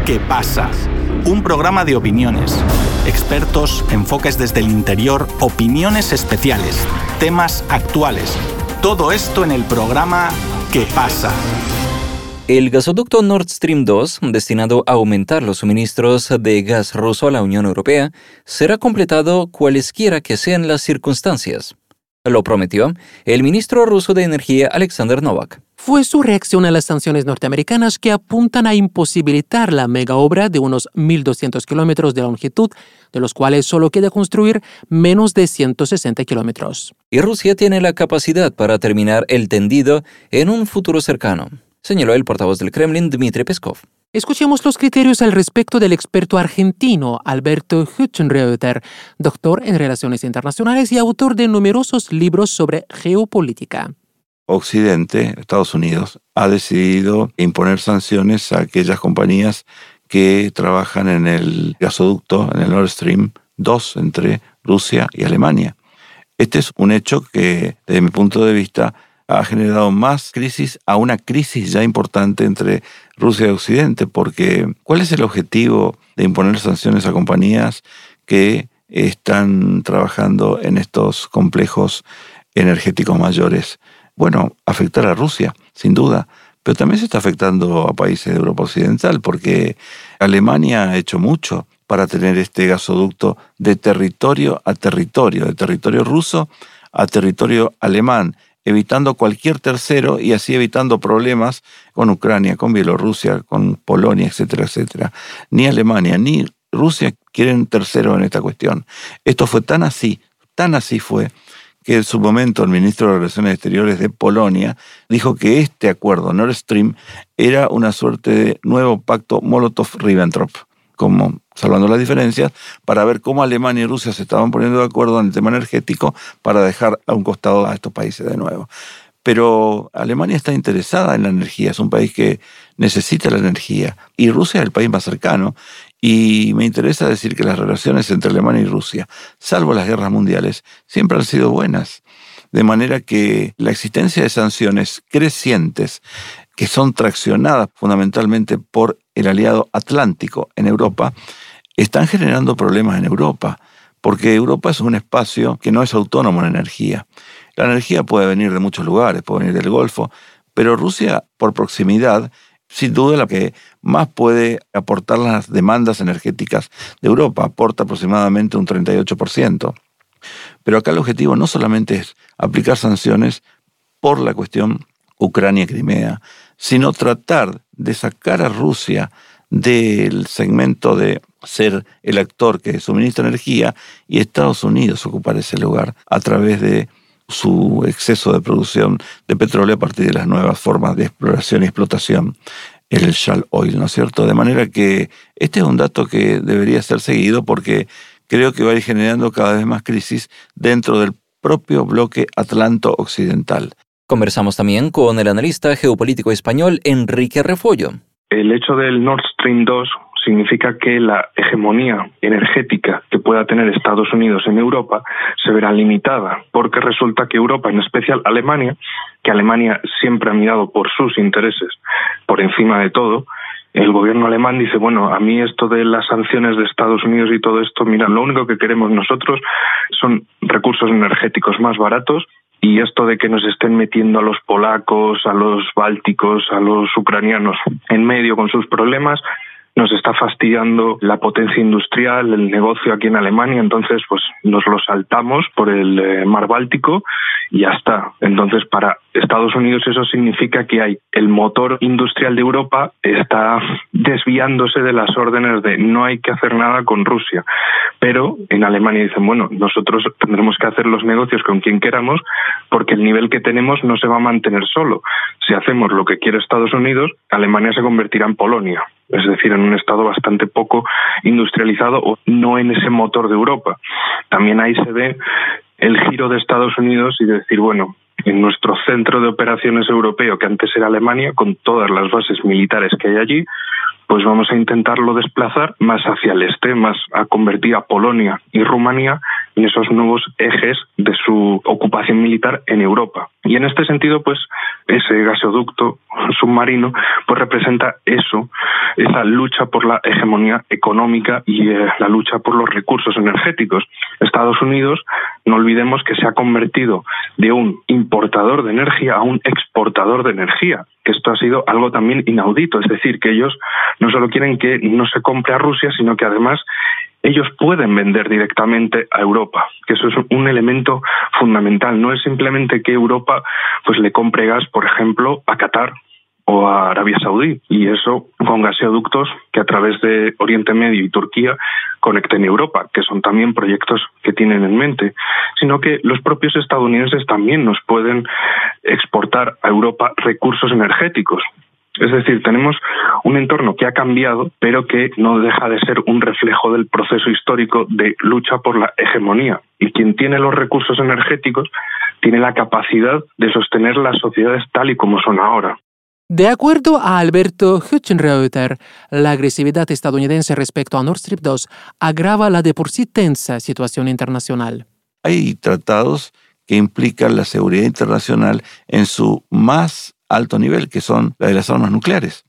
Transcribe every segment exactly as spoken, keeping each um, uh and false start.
¿Qué pasa? Un programa de opiniones, expertos, enfoques desde el interior, opiniones especiales, temas actuales. Todo esto en el programa ¿Qué pasa? El gasoducto Nord Stream dos, destinado a aumentar los suministros de gas ruso a la Unión Europea, será completado cualesquiera que sean las circunstancias. Lo prometió el ministro ruso de Energía Alexander Novak. Fue su reacción a las sanciones norteamericanas que apuntan a imposibilitar la megaobra de unos mil doscientos kilómetros de longitud, de los cuales solo queda construir menos de ciento sesenta kilómetros. Y Rusia tiene la capacidad para terminar el tendido en un futuro cercano, señaló el portavoz del Kremlin, Dmitry Peskov. Escuchemos los criterios al respecto del experto argentino Alberto Hüttenreuter, doctor en Relaciones Internacionales y autor de numerosos libros sobre geopolítica. Occidente, Estados Unidos, ha decidido imponer sanciones a aquellas compañías que trabajan en el gasoducto, en el Nord Stream dos, entre Rusia y Alemania. Este es un hecho que, desde mi punto de vista, ha generado más crisis a una crisis ya importante entre Rusia y Occidente, porque ¿cuál es el objetivo de imponer sanciones a compañías que están trabajando en estos complejos energéticos mayores? Bueno, afectar a Rusia, sin duda, pero también se está afectando a países de Europa Occidental, porque Alemania ha hecho mucho para tener este gasoducto de territorio a territorio, de territorio ruso a territorio alemán, evitando cualquier tercero y así evitando problemas con Ucrania, con Bielorrusia, con Polonia, etcétera, etcétera. Ni Alemania ni Rusia quieren tercero en esta cuestión. Esto fue tan así, tan así fue, que en su momento el ministro de Relaciones Exteriores de Polonia dijo que este acuerdo Nord Stream era una suerte de nuevo pacto Molotov-Ribbentrop, como salvando las diferencias, para ver cómo Alemania y Rusia se estaban poniendo de acuerdo en el tema energético para dejar a un costado a estos países de nuevo. Pero Alemania está interesada en la energía, es un país que necesita la energía, y Rusia es el país más cercano, y me interesa decir que las relaciones entre Alemania y Rusia, salvo las guerras mundiales, siempre han sido buenas. De manera que la existencia de sanciones crecientes que son traccionadas fundamentalmente por el aliado atlántico en Europa, están generando problemas en Europa, porque Europa es un espacio que no es autónomo en energía. La energía puede venir de muchos lugares, puede venir del Golfo, pero Rusia, por proximidad, sin duda la que más puede aportar las demandas energéticas de Europa, aporta aproximadamente un treinta y ocho por ciento. Pero acá el objetivo no solamente es aplicar sanciones por la cuestión Ucrania-Crimea, sino tratar de sacar a Rusia del segmento de ser el actor que suministra energía y Estados Unidos ocupar ese lugar a través de su exceso de producción de petróleo a partir de las nuevas formas de exploración y explotación, el shale oil, ¿no es cierto? De manera que este es un dato que debería ser seguido porque creo que va a ir generando cada vez más crisis dentro del propio bloque atlanto-occidental. Conversamos también con el analista geopolítico español Enrique Refollo. El hecho del Nord Stream dos significa que la hegemonía energética que pueda tener Estados Unidos en Europa se verá limitada, porque resulta que Europa, en especial Alemania, que Alemania siempre ha mirado por sus intereses por encima de todo, el gobierno alemán dice, bueno, a mí esto de las sanciones de Estados Unidos y todo esto, mira, lo único que queremos nosotros son recursos energéticos más baratos. Y esto de que nos estén metiendo a los polacos, a los bálticos, a los ucranianos en medio con sus problemas, nos está fastidiando la potencia industrial, el negocio aquí en Alemania, entonces pues nos lo saltamos por el eh, mar Báltico y ya está. Entonces para Estados Unidos eso significa que hay el motor industrial de Europa está desviándose de las órdenes de no hay que hacer nada con Rusia. Pero en Alemania dicen, bueno, nosotros tendremos que hacer los negocios con quien queramos porque el nivel que tenemos no se va a mantener solo. Si hacemos lo que quiere Estados Unidos, Alemania se convertirá en Polonia, es decir, en un estado bastante poco industrializado o no en ese motor de Europa. También ahí se ve el giro de Estados Unidos y decir, bueno, en nuestro centro de operaciones europeo, que antes era Alemania, con todas las bases militares que hay allí, pues vamos a intentarlo desplazar más hacia el este, más a convertir a Polonia y Rumanía en esos nuevos ejes de su ocupación militar en Europa. Y en este sentido, pues ese gasoducto submarino pues representa eso, esa lucha por la hegemonía económica y eh, la lucha por los recursos energéticos. Estados Unidos, no olvidemos que se ha convertido de un importador de energía a un exportador de energía, que esto ha sido algo también inaudito, es decir, que ellos no solo quieren que no se compre a Rusia, sino que además ellos pueden vender directamente a Europa, que eso es un elemento fundamental. No es simplemente que Europa pues le compre gas, por ejemplo, a Qatar o a Arabia Saudí, y eso con gasoductos que a través de Oriente Medio y Turquía conecten Europa, que son también proyectos que tienen en mente, sino que los propios estadounidenses también nos pueden exportar a Europa recursos energéticos. Es decir, tenemos un entorno que ha cambiado, pero que no deja de ser un reflejo del proceso histórico de lucha por la hegemonía. Y quien tiene los recursos energéticos tiene la capacidad de sostener las sociedades tal y como son ahora. De acuerdo a Alberto Hütchenreuter, la agresividad estadounidense respecto a Nord Stream dos agrava la de por sí tensa situación internacional. Hay tratados que implican la seguridad internacional en su más alto nivel, que son la de las armas nucleares.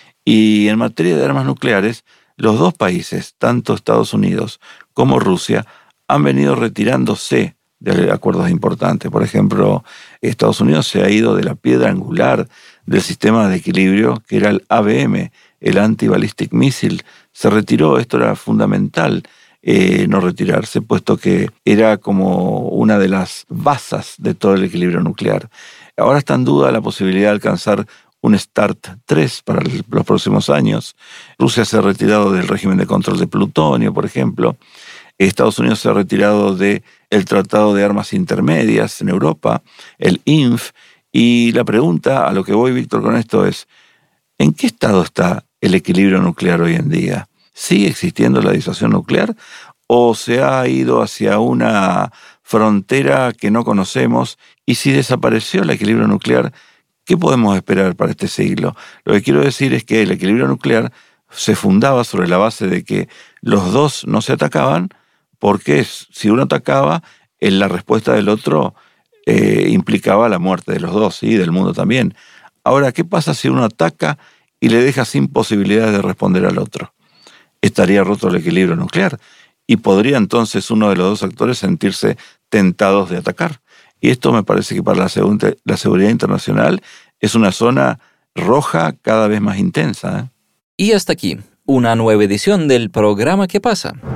Y en materia de armas nucleares, los dos países, tanto Estados Unidos como Rusia, han venido retirándose de acuerdos importantes. Por ejemplo, Estados Unidos se ha ido de la piedra angular del sistema de equilibrio, que era el A B M, el Anti-Ballistic Missile. Se retiró, esto era fundamental, eh, no retirarse, puesto que era como una de las basas de todo el equilibrio nuclear. Ahora está en duda la posibilidad de alcanzar un START tres para los próximos años. Rusia se ha retirado del régimen de control de plutonio, por ejemplo. Estados Unidos se ha retirado del Tratado de Armas Intermedias en Europa, el I N F, y la pregunta a lo que voy, Víctor, con esto es, ¿en qué estado está el equilibrio nuclear hoy en día? ¿Sigue existiendo la disuasión nuclear o se ha ido hacia una frontera que no conocemos? Y si desapareció el equilibrio nuclear, ¿qué podemos esperar para este siglo? Lo que quiero decir es que el equilibrio nuclear se fundaba sobre la base de que los dos no se atacaban, porque si uno atacaba, en la respuesta del otro eh, implicaba la muerte de los dos y del mundo también. Ahora, ¿qué pasa si uno ataca y le deja sin posibilidades de responder al otro? Estaría roto el equilibrio nuclear y podría entonces uno de los dos actores sentirse tentados de atacar. Y esto me parece que para la, seg- la seguridad internacional es una zona roja cada vez más intensa, ¿eh? Y hasta aquí, una nueva edición del programa ¿Qué pasa?